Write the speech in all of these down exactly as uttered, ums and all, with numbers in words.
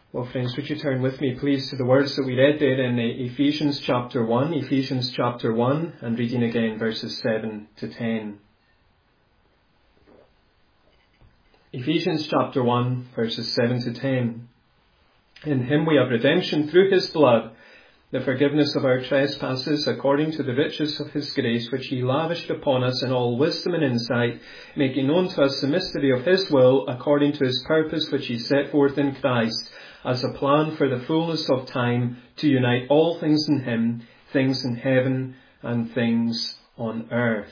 Well, friends, would you turn with me, please, to the words that we read there in Ephesians chapter one, Ephesians chapter one, and reading again verses seven to ten. Ephesians chapter one, verses seven to ten. In him we have redemption through his blood, the forgiveness of our trespasses, according to the riches of his grace, which he lavished upon us in all wisdom and insight, making known to us the mystery of his will, according to his purpose, which he set forth in Christ, as a plan for the fullness of time, to unite all things in him, things in heaven and things on earth.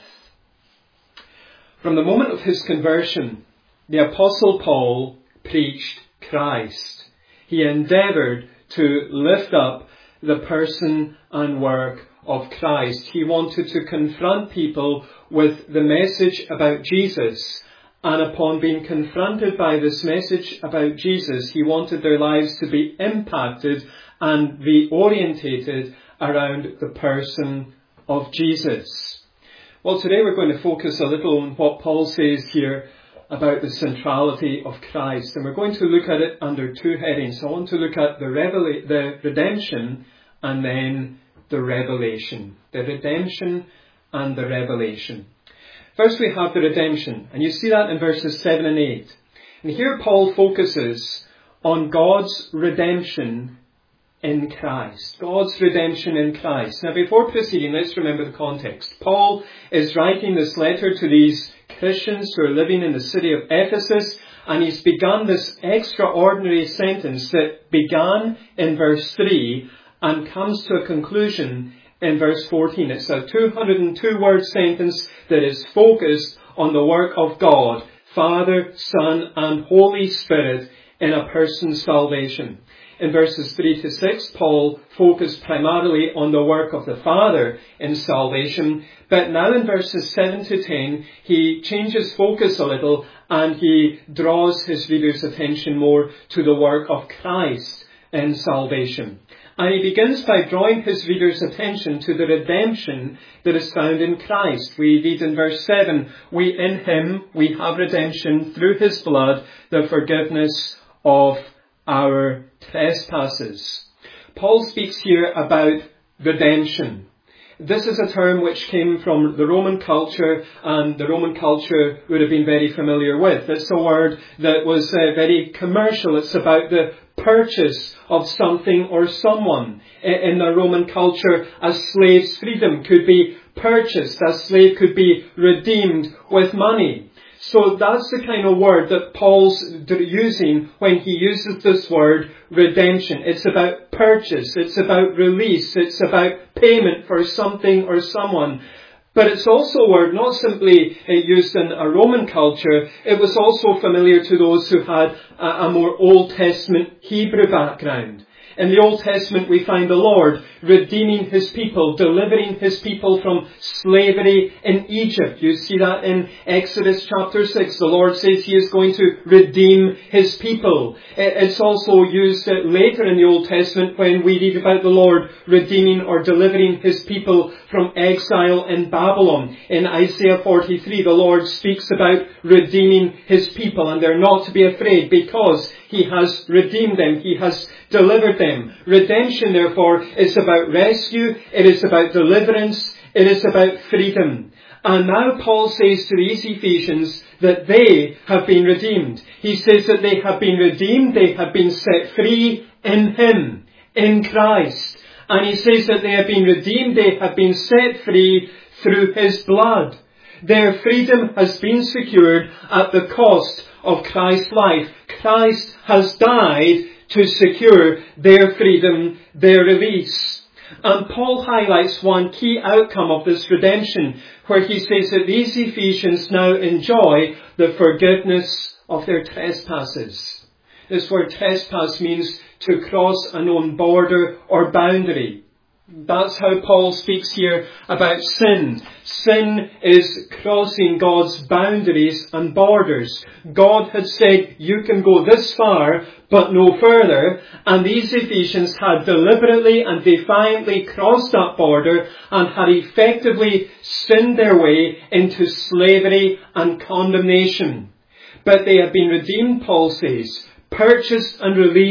From the moment of his conversion, the Apostle Paul preached Christ. He endeavoured to lift up the person and work of Christ. He wanted to confront people with the message about Jesus. And upon being confronted by this message about Jesus, he wanted their lives to be impacted and be orientated around the person of Jesus. Well, today we're going to focus a little on what Paul says here about the centrality of Christ. And we're going to look at it under two headings. I want to look at the, revela- the redemption and then the revelation. The redemption and the revelation. First we have the redemption, and you see that in verses seven and eight. And here Paul focuses on God's redemption in Christ. God's redemption in Christ. Now before proceeding, let's remember the context. Paul is writing this letter to these Christians who are living in the city of Ephesus, and he's begun this extraordinary sentence that began in verse three and comes to a conclusion in verse fourteen. It's a two hundred two word sentence that is focused on the work of God, Father, Son, and Holy Spirit in a person's salvation. In verses three to six, Paul focused primarily on the work of the Father in salvation. But now in verses seven to ten, he changes focus a little and he draws his readers' attention more to the work of Christ in salvation. And he begins by drawing his readers' attention to the redemption that is found in Christ. We read in verse seven, we in him, we have redemption through his blood, the forgiveness of our trespasses. Paul speaks here about redemption. This is a term which came from the Roman culture, and the Roman culture would have been very familiar with. It's a word that was uh, very commercial. It's about the purchase of something or someone. In the Roman culture, a slave's freedom could be purchased. A slave could be redeemed with money. So that's the kind of word that Paul's using when he uses this word redemption. It's about purchase. It's about release. It's about payment for something or someone. But it's also a word not simply used in a Roman culture. It was also familiar to those who had a more Old Testament Hebrew background. In the Old Testament, we find the Lord redeeming his people, delivering his people from slavery in Egypt. You see that in Exodus chapter six. The Lord says he is going to redeem his people. It's also used later in the Old Testament when we read about the Lord redeeming or delivering his people from exile in Babylon. In Isaiah forty-three, the Lord speaks about redeeming his people, and they're not to be afraid because he has redeemed them. He has delivered them. Redemption, therefore, is about rescue. It is about deliverance. It is about freedom. And now Paul says to these Ephesians that they have been redeemed. He says that they have been redeemed. They have been set free in him, in Christ. And he says that they have been redeemed. They have been set free through his blood. Their freedom has been secured at the cost of Christ's life. Christ has died to secure their freedom, their release. And Paul highlights one key outcome of this redemption, where he says that these Ephesians now enjoy the forgiveness of their trespasses. This word trespass means to cross a known border or boundary. That's how Paul speaks here about sin. Sin is crossing God's boundaries and borders. God had said, you can go this far, but no further. And these Ephesians had deliberately and defiantly crossed that border and had effectively sinned their way into slavery and condemnation. But they have been redeemed, Paul says, purchased and released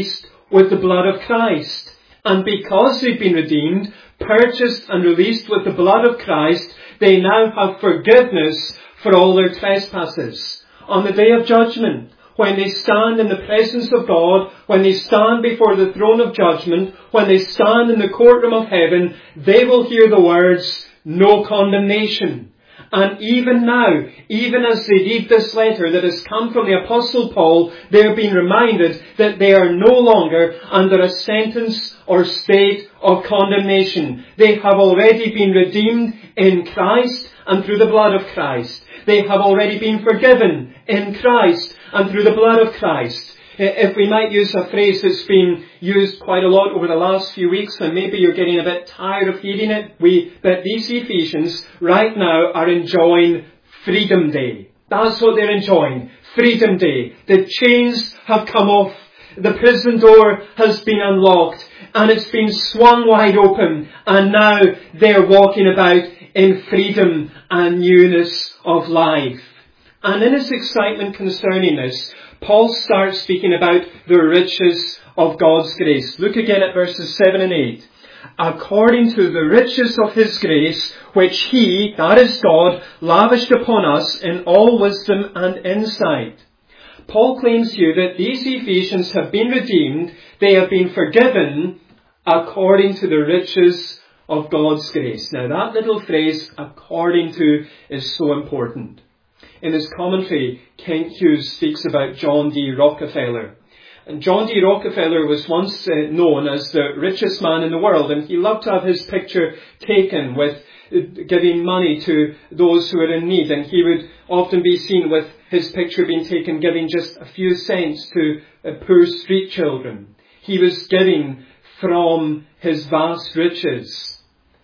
with the blood of Christ. And because they've been redeemed, purchased and released with the blood of Christ, they now have forgiveness for all their trespasses. On the day of judgment, when they stand in the presence of God, when they stand before the throne of judgment, when they stand in the courtroom of heaven, they will hear the words, "No condemnation." And even now, even as they read this letter that has come from the Apostle Paul, they are being reminded that they are no longer under a sentence or state of condemnation. They have already been redeemed in Christ and through the blood of Christ. They have already been forgiven in Christ and through the blood of Christ. If we might use a phrase that's been used quite a lot over the last few weeks, and maybe you're getting a bit tired of hearing it, we, that these Ephesians right now are enjoying Freedom Day. That's what they're enjoying. Freedom Day. The chains have come off. The prison door has been unlocked and it's been swung wide open, and now they're walking about in freedom and newness of life. And in his excitement concerning this, Paul starts speaking about the riches of God's grace. Look again at verses seven and eight. According to the riches of his grace, which he, that is God, lavished upon us in all wisdom and insight. Paul claims here that these Ephesians have been redeemed, they have been forgiven according to the riches of God's grace. Now that little phrase, according to, is so important. In his commentary, Kent Hughes speaks about John D. Rockefeller. And John D. Rockefeller was once uh, known as the richest man in the world, and he loved to have his picture taken with uh, giving money to those who are in need. And he would often be seen with his picture being taken giving just a few cents to uh, poor street children. He was giving from his vast riches.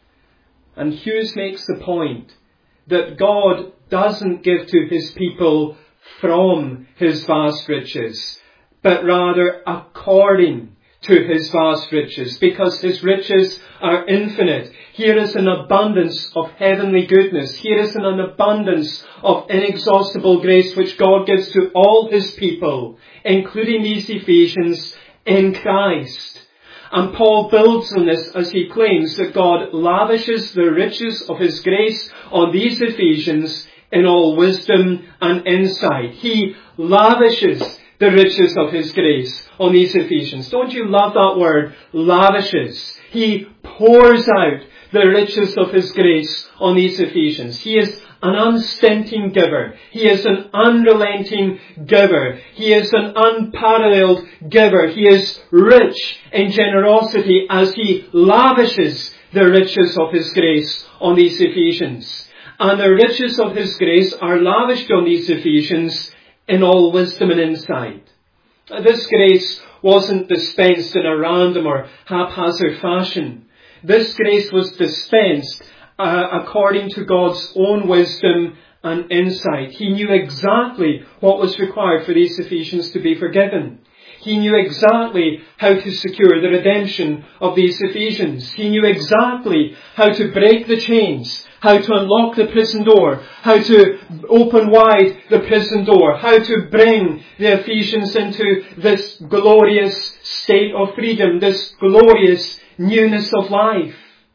And Hughes makes the point that God doesn't give to his people from his vast riches, but rather according to his vast riches, because his riches are infinite. Here is an abundance of heavenly goodness. Here is an abundance of inexhaustible grace which God gives to all his people, including these Ephesians, in Christ. And Paul builds on this as he claims that God lavishes the riches of his grace on these Ephesians in all wisdom and insight. He lavishes the riches of his grace on these Ephesians. Don't you love that word? Lavishes. He pours out the riches of his grace on these Ephesians. He is an unstinting giver. He is an unrelenting giver. He is an unparalleled giver. He is rich in generosity as he lavishes the riches of his grace on these Ephesians. And the riches of his grace are lavished on these Ephesians in all wisdom and insight. This grace wasn't dispensed in a random or haphazard fashion. This grace was dispensed uh, according to God's own wisdom and insight. He knew exactly what was required for these Ephesians to be forgiven. He knew exactly how to secure the redemption of these Ephesians. He knew exactly how to break the chains, how to unlock the prison door, how to open wide the prison door, how to bring the Ephesians into this glorious state of freedom, this glorious newness of life.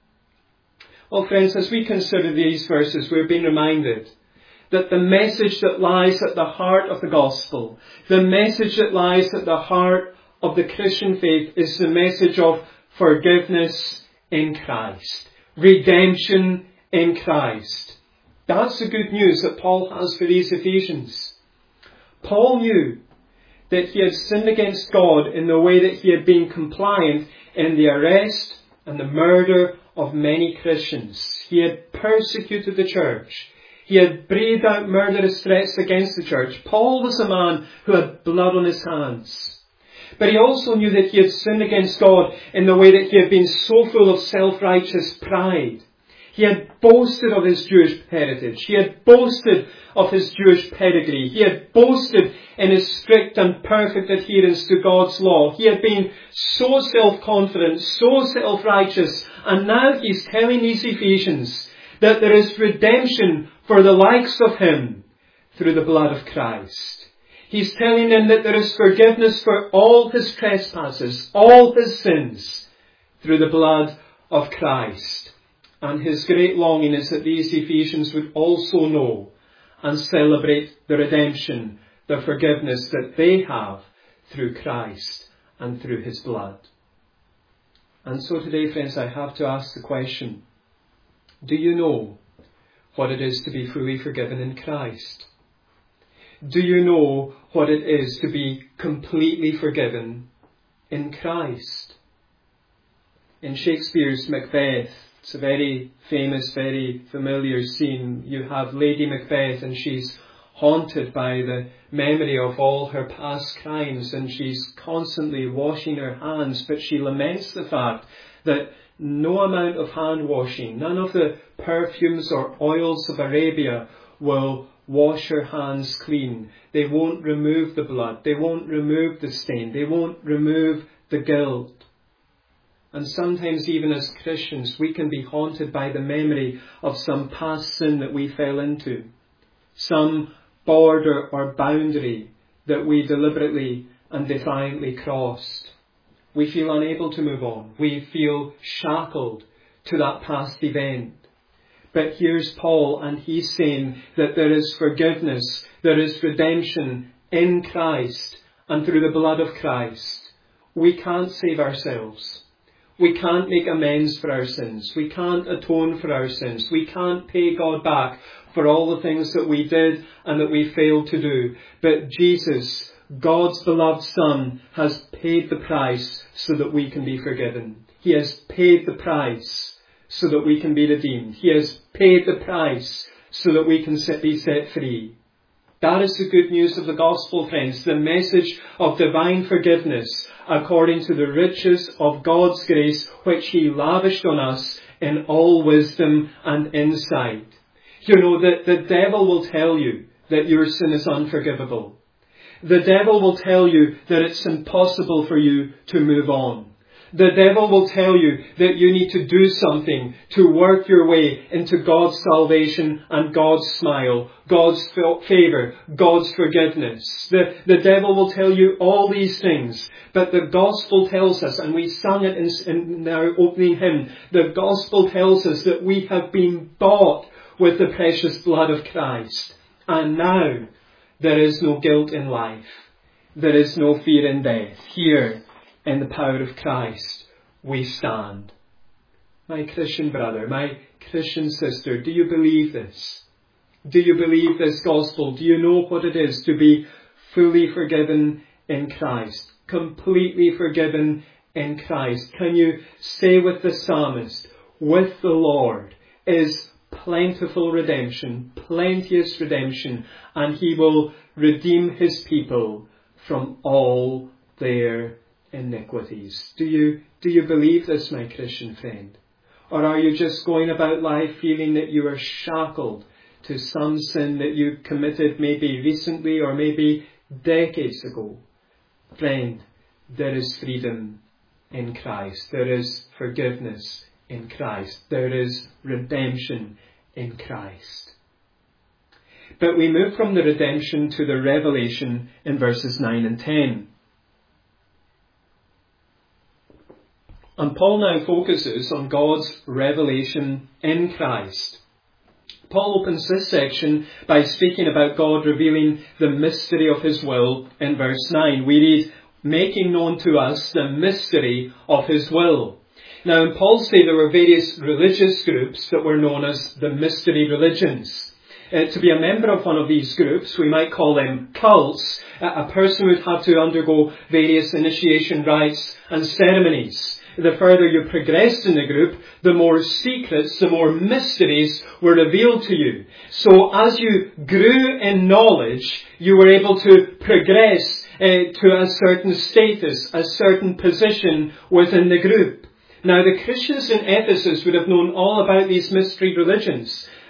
Well, friends, as we consider these verses, we're being reminded that the message that lies at the heart of the gospel, the message that lies at the heart of the Christian faith is the message of forgiveness in Christ, redemption in Christ. That's the good news that Paul has for these Ephesians. Paul knew that he had sinned against God in the way that he had been compliant in the arrest and the murder of many Christians. He had persecuted the church. He had breathed out murderous threats against the church. Paul was a man who had blood on his hands. But he also knew that he had sinned against God in the way that he had been so full of self-righteous pride. He had boasted of his Jewish heritage. He had boasted of his Jewish pedigree. He had boasted in his strict and perfect adherence to God's law. He had been so self-confident, so self-righteous. And now he's telling these Ephesians that there is redemption for the likes of him through the blood of Christ. He's telling them that there is forgiveness for all his trespasses, all his sins, through the blood of Christ. And his great longing is that these Ephesians would also know and celebrate the redemption, the forgiveness that they have through Christ and through his blood. And so today, friends, I have to ask the question, do you know what it is to be fully forgiven in Christ? Do you know what it is to be completely forgiven in Christ? In Shakespeare's Macbeth, it's a very famous, very familiar scene. You have Lady Macbeth, and she's haunted by the memory of all her past crimes, and she's constantly washing her hands, but she laments the fact that no amount of hand washing, none of the perfumes or oils of Arabia will wash her hands clean. They won't remove the blood. They won't remove the stain. They won't remove the guilt. And sometimes even as Christians, we can be haunted by the memory of some past sin that we fell into. Some border or boundary that we deliberately and defiantly crossed. We feel unable to move on. We feel shackled to that past event. But here's Paul, and he's saying that there is forgiveness, there is redemption in Christ and through the blood of Christ. We can't save ourselves. We can't make amends for our sins. We can't atone for our sins. We can't pay God back for all the things that we did and that we failed to do. But Jesus, God's beloved Son, has paid the price so that we can be forgiven. He has paid the price so that we can be redeemed. He has paid the price so that we can be set free. That is the good news of the gospel, friends. The message of divine forgiveness according to the riches of God's grace, which he lavished on us in all wisdom and insight. You know that the devil will tell you that your sin is unforgivable. The devil will tell you that it's impossible for you to move on. The devil will tell you that you need to do something to work your way into God's salvation and God's smile, God's favour, God's forgiveness. The, the devil will tell you all these things, but the gospel tells us, and we sang it in, in our opening hymn, the gospel tells us that we have been bought with the precious blood of Christ. And now there is no guilt in life. There is no fear in death. Here, in the power of Christ, we stand. My Christian brother, my Christian sister, do you believe this? Do you believe this gospel? Do you know what it is to be fully forgiven in Christ? Completely forgiven in Christ? Can you say with the psalmist, with the Lord is plentiful redemption, plenteous redemption, and he will redeem his people from all their iniquities. Do you, do you believe this, my Christian friend? Or are you just going about life feeling that you are shackled to some sin that you committed maybe recently or maybe decades ago? Friend, there is freedom in Christ. There is forgiveness in Christ. There is redemption in Christ. But we move from the redemption to the revelation in verses nine and ten. And Paul now focuses on God's revelation in Christ. Paul opens this section by speaking about God revealing the mystery of his will in verse nine. We read, making known to us the mystery of his will. Now in Paul's day there were various religious groups that were known as the mystery religions. Uh, to be a member of one of these groups, we might call them cults. Uh, a person would have to undergo various initiation rites and ceremonies. The further you progressed in the group, the more secrets, the more mysteries were revealed to you. So as you grew in knowledge, you were able to progress uh, to a certain status, a certain position within the group. Now the Christians in Ephesus would have known all about these mystery religions.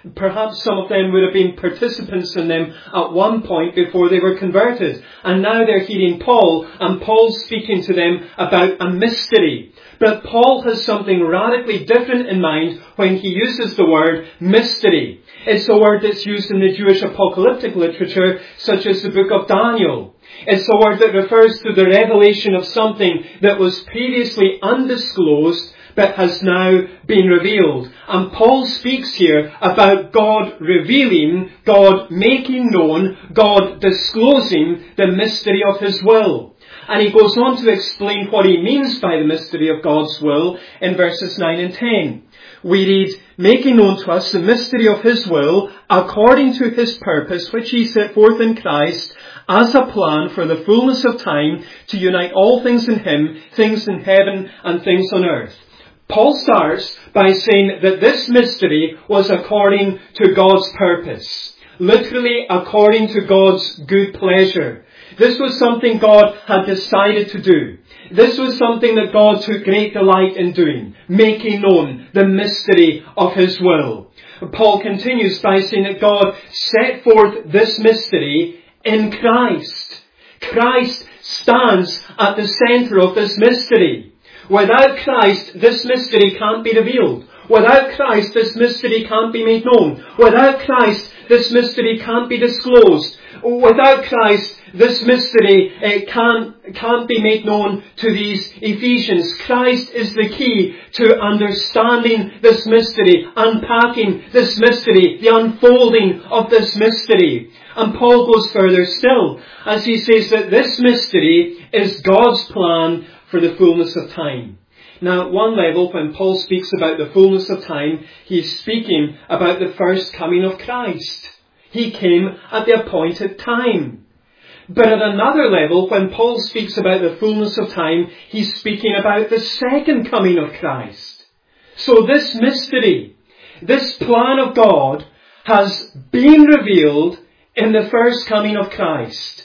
Perhaps some of them would have been participants in them at one point before they were converted. And now they're hearing Paul, and Paul's speaking to them about a mystery. But Paul has something radically different in mind when he uses the word mystery. It's a word that's used in the Jewish apocalyptic literature, such as the book of Daniel. It's a word that refers to the revelation of something that was previously undisclosed, but has now been revealed. And Paul speaks here about God revealing, God making known, God disclosing the mystery of his will. And he goes on to explain what he means by the mystery of God's will in verses nine and ten. We read, making known to us the mystery of his will, according to his purpose, which he set forth in Christ, as a plan for the fullness of time, to unite all things in him, things in heaven and things on earth. Paul starts by saying that this mystery was according to God's purpose. Literally, according to God's good pleasure. This was something God had decided to do. This was something that God took great delight in doing, making known the mystery of his will. Paul continues by saying that God set forth this mystery in Christ. Christ stands at the centre of this mystery. Without Christ, this mystery can't be revealed. Without Christ, this mystery can't be made known. Without Christ, this mystery can't be disclosed. Without Christ, this mystery uh, can't, can't be made known to these Ephesians. Christ is the key to understanding this mystery, unpacking this mystery, the unfolding of this mystery. And Paul goes further still, as he says that this mystery is God's plan for the fullness of time. Now, at one level, when Paul speaks about the fullness of time, he's speaking about the first coming of Christ. He came at the appointed time. But at another level, when Paul speaks about the fullness of time, he's speaking about the second coming of Christ. So this mystery, this plan of God, has been revealed in the first coming of Christ.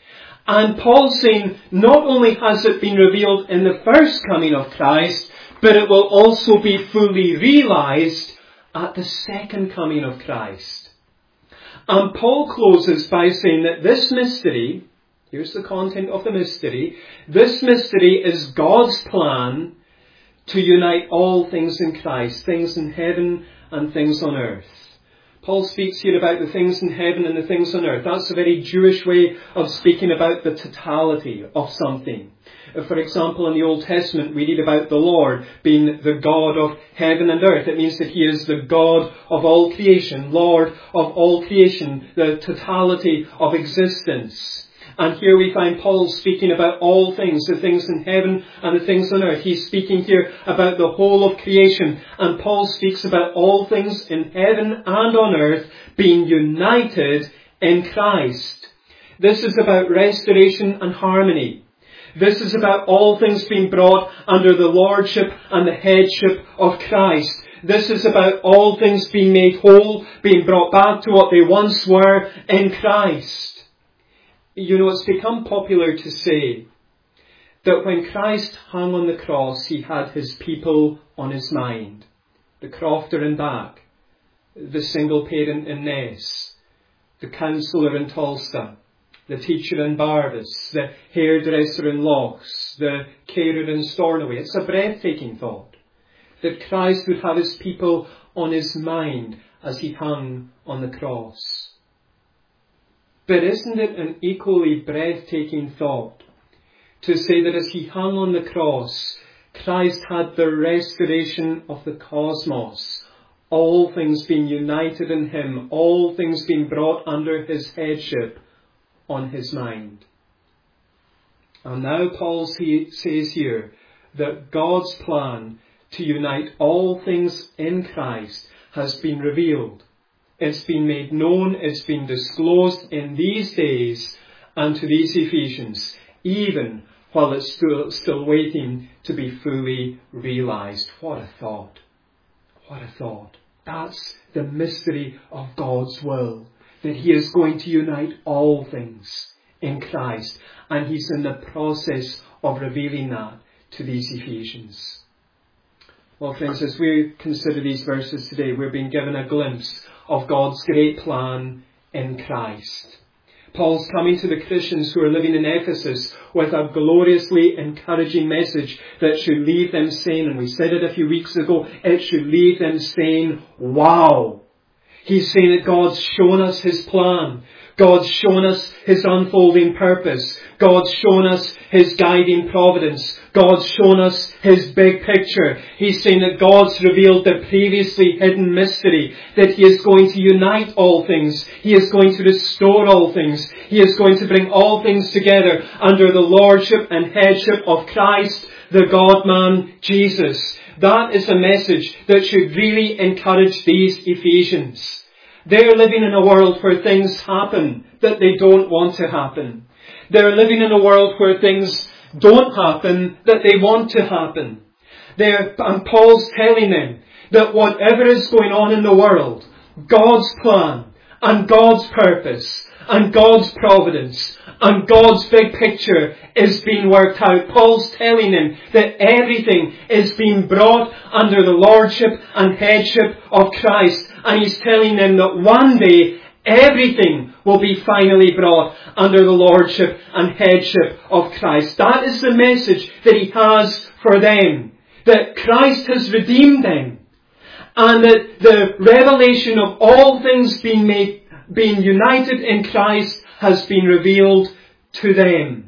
And Paul's saying, not only has it been revealed in the first coming of Christ, but it will also be fully realized at the second coming of Christ. And Paul closes by saying that this mystery, here's the content of the mystery, this mystery is God's plan to unite all things in Christ, things in heaven and things on earth. Paul speaks here about the things in heaven and the things on earth. That's a very Jewish way of speaking about the totality of something. For example, in the Old Testament, we read about the Lord being the God of heaven and earth. It means that he is the God of all creation, Lord of all creation, the totality of existence. And here we find Paul speaking about all things, the things in heaven and the things on earth. He's speaking here about the whole of creation. And Paul speaks about all things in heaven and on earth being united in Christ. This is about restoration and harmony. This is about all things being brought under the lordship and the headship of Christ. This is about all things being made whole, being brought back to what they once were in Christ. You know, it's become popular to say that when Christ hung on the cross, he had his people on his mind. The crofter in back, the single parent in Ness, the counsellor in Tulsa, the teacher in Barbas, the hairdresser in Lochs, the carer in Stornoway. It's a breathtaking thought that Christ would have his people on his mind as he hung on the cross. But isn't it an equally breathtaking thought to say that as he hung on the cross, Christ had the restoration of the cosmos, all things being united in him, all things being brought under his headship on his mind. And now Paul says here that God's plan to unite all things in Christ has been revealed. It's been made known, it's been disclosed in these days and to these Ephesians, even while it's still, still waiting to be fully realized. What a thought. What a thought. That's the mystery of God's will, that he is going to unite all things in Christ. And he's in the process of revealing that to these Ephesians. Well, friends, as we consider these verses today, we're being given a glimpse of God's great plan in Christ. Paul's coming to the Christians who are living in Ephesus with a gloriously encouraging message that should leave them saying, and we said it a few weeks ago, it should leave them saying, wow. He's saying that God's shown us His plan. God's shown us His unfolding purpose. God's shown us His guiding providence. God's shown us His big picture. He's saying that God's revealed the previously hidden mystery, that He is going to unite all things. He is going to restore all things. He is going to bring all things together under the lordship and headship of Christ, the God-man, Jesus. That is a message that should really encourage these Ephesians. They're living in a world where things happen that they don't want to happen. They're living in a world where things don't happen that they want to happen. They're, and Paul's telling them that whatever is going on in the world, God's plan and God's purpose and God's providence and God's big picture is being worked out. Paul's telling them that everything is being brought under the lordship and headship of Christ. And he's telling them that one day everything will be finally brought under the lordship and headship of Christ. That is the message that he has for them. That Christ has redeemed them. And that the revelation of all things being made, being united in Christ has been revealed to them.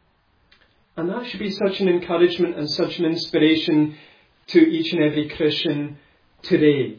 And that should be such an encouragement and such an inspiration to each and every Christian today.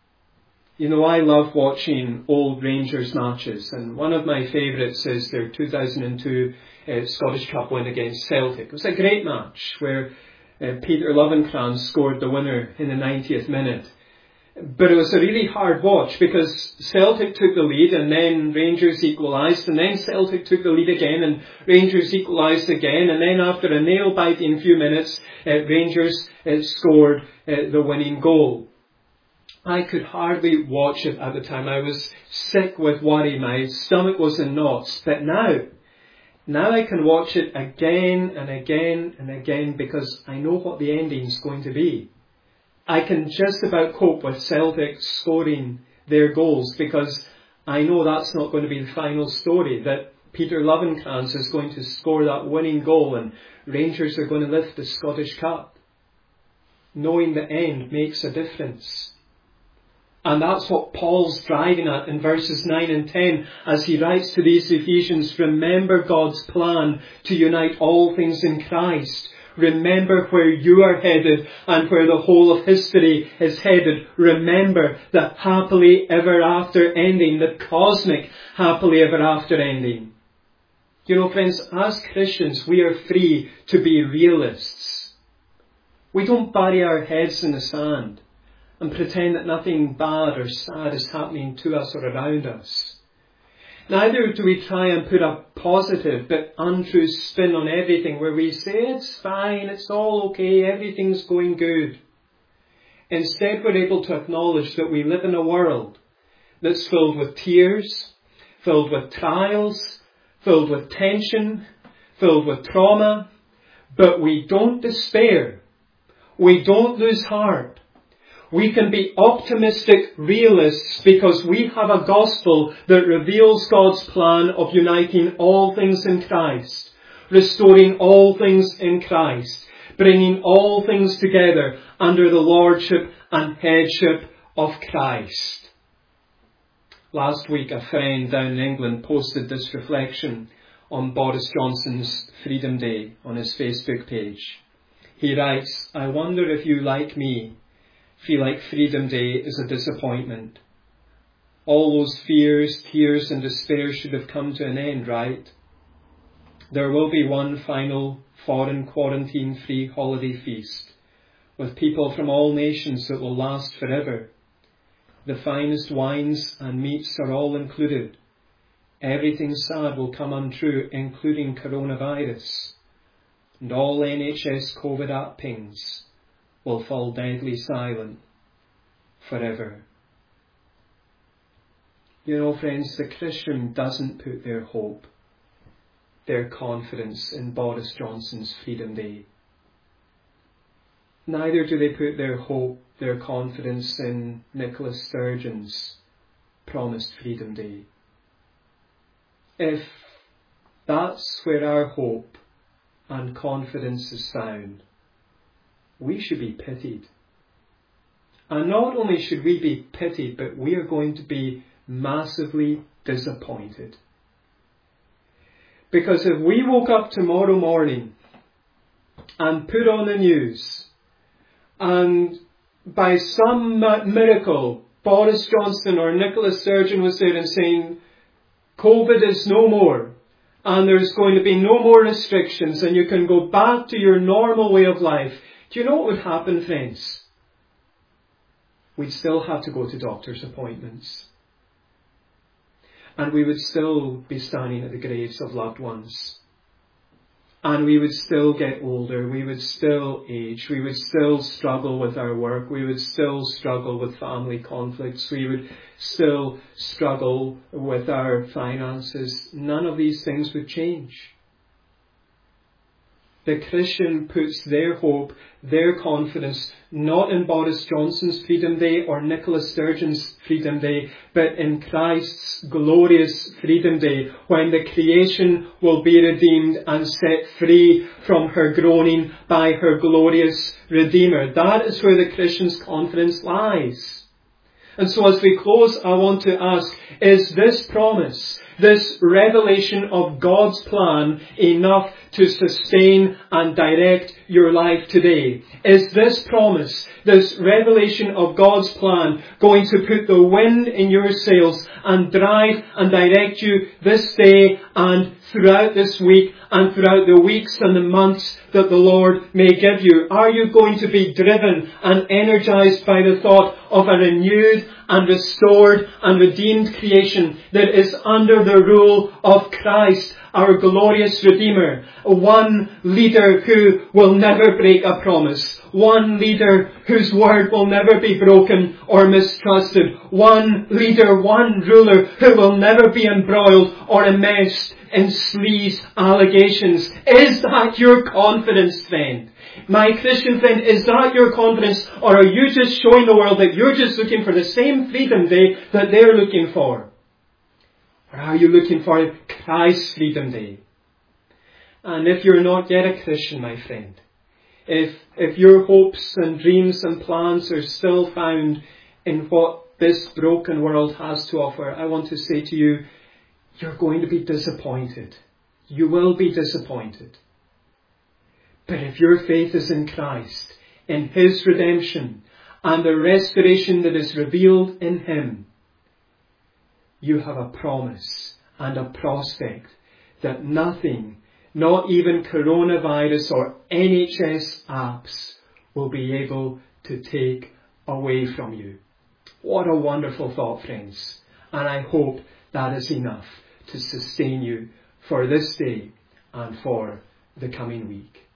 You know, I love watching old Rangers matches, and one of my favourites is their two thousand two uh, Scottish Cup win against Celtic. It was a great match where uh, Peter Lovenkrands scored the winner in the ninetieth minute. But it was a really hard watch because Celtic took the lead and then Rangers equalised, and then Celtic took the lead again and Rangers equalised again, and then after a nail-biting few minutes, uh, Rangers uh, scored uh, the winning goal. I could hardly watch it at the time. I was sick with worry. My stomach was in knots. But now, now I can watch it again and again and again because I know what the ending's going to be. I can just about cope with Celtic scoring their goals because I know that's not going to be the final story, that Peter Lovenkrands is going to score that winning goal and Rangers are going to lift the Scottish Cup. Knowing the end makes a difference. And that's what Paul's driving at in verses nine and ten as he writes to these Ephesians. Remember God's plan to unite all things in Christ. Remember where you are headed and where the whole of history is headed. Remember the happily ever after ending, the cosmic happily ever after ending. You know, friends, as Christians, we are free to be realists. We don't bury our heads in the sand and pretend that nothing bad or sad is happening to us or around us. Neither do we try and put a positive but untrue spin on everything where we say it's fine, it's all okay, everything's going good. Instead, we're able to acknowledge that we live in a world that's filled with tears, filled with trials, filled with tension, filled with trauma, but we don't despair. We don't lose heart. We can be optimistic realists because we have a gospel that reveals God's plan of uniting all things in Christ, restoring all things in Christ, bringing all things together under the lordship and headship of Christ. Last week, a friend down in England posted this reflection on Boris Johnson's Freedom Day on his Facebook page. He writes, "I wonder if you, like me, feel like Freedom Day is a disappointment. All those fears, tears and despair should have come to an end, right? There will be one final foreign quarantine-free holiday feast with people from all nations that will last forever. The finest wines and meats are all included. Everything sad will come untrue, including coronavirus. And all N H S COVID app pings will fall deadly silent forever." You know, friends, the Christian doesn't put their hope, their confidence in Boris Johnson's Freedom Day. Neither do they put their hope, their confidence in Nicola Sturgeon's promised Freedom Day. If that's where our hope and confidence is found, we should be pitied. And not only should we be pitied, but we are going to be massively disappointed. Because if we woke up tomorrow morning and put on the news, and by some miracle Boris Johnson or Nicola Sturgeon was there and saying COVID is no more and there's going to be no more restrictions and you can go back to your normal way of life, do you know what would happen, friends? We'd still have to go to doctor's appointments. And we would still be standing at the graves of loved ones. And we would still get older. We would still age. We would still struggle with our work. We would still struggle with family conflicts. We would still struggle with our finances. None of these things would change. The Christian puts their hope, their confidence, not in Boris Johnson's Freedom Day or Nicola Sturgeon's Freedom Day, but in Christ's glorious Freedom Day, when the creation will be redeemed and set free from her groaning by her glorious Redeemer. That is where the Christian's confidence lies. And so as we close, I want to ask, is this promise, this revelation of God's plan, enough to sustain and direct your life today? Is this promise, this revelation of God's plan, going to put the wind in your sails and drive and direct you this day and throughout this week and throughout the weeks and the months that the Lord may give you? Are you going to be driven and energized by the thought of a renewed and restored and redeemed creation that is under the rule of Christ, our glorious Redeemer? One leader who will never break a promise. One leader whose word will never be broken or mistrusted. One leader, one ruler who will never be embroiled or enmeshed in sleaze allegations. Is that your confidence, friend? My Christian friend, is that your confidence? Or are you just showing the world that you're just looking for the same Freedom Day that they're looking for? Or are you looking for Christ's Freedom Day? And if you're not yet a Christian, my friend, if if your hopes and dreams and plans are still found in what this broken world has to offer, I want to say to you, you're going to be disappointed. You will be disappointed. But if your faith is in Christ, in His redemption, and the restoration that is revealed in Him, you have a promise and a prospect that nothing, not even coronavirus or N H S apps, will be able to take away from you. What a wonderful thought, friends. And I hope that is enough to sustain you for this day and for the coming week.